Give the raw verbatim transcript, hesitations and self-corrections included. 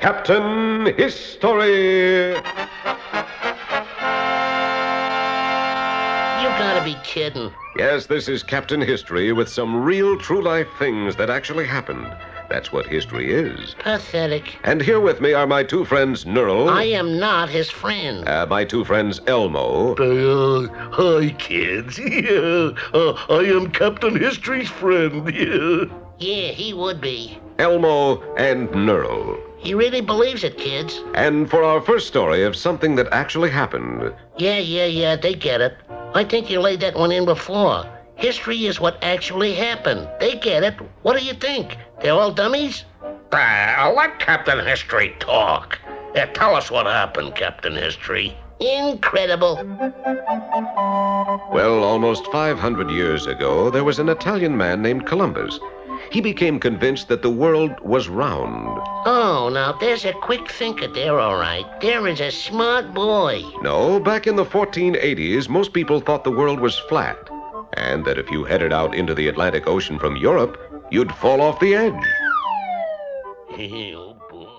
Captain History. You gotta be kidding. Yes, this is Captain History with some real true-life things that actually happened. That's what history is. Pathetic. And here with me are my two friends, Nerl. I am not his friend. Uh, my two friends, Elmo. Uh, hi, kids. Yeah, uh, I am Captain History's friend. Yeah. Yeah, he would be. Elmo and Nerl. He really believes it, kids. And for our first story of something that actually happened. Yeah, yeah, yeah, they get it. I think you laid that one in before. History is what actually happened. They get it. What do you think? They're all dummies? Uh, let Captain History talk. Uh, tell us what happened, Captain History. Incredible. Well, almost five hundred years ago, there was an Italian man named Columbus. He became convinced that the world was round. Oh, now there's a quick thinker there, all right. There is a smart boy. No, back in the fourteen eighties, most people thought the world was flat, and that if you headed out into the Atlantic Ocean from Europe, you'd fall off the edge. Oh, boy.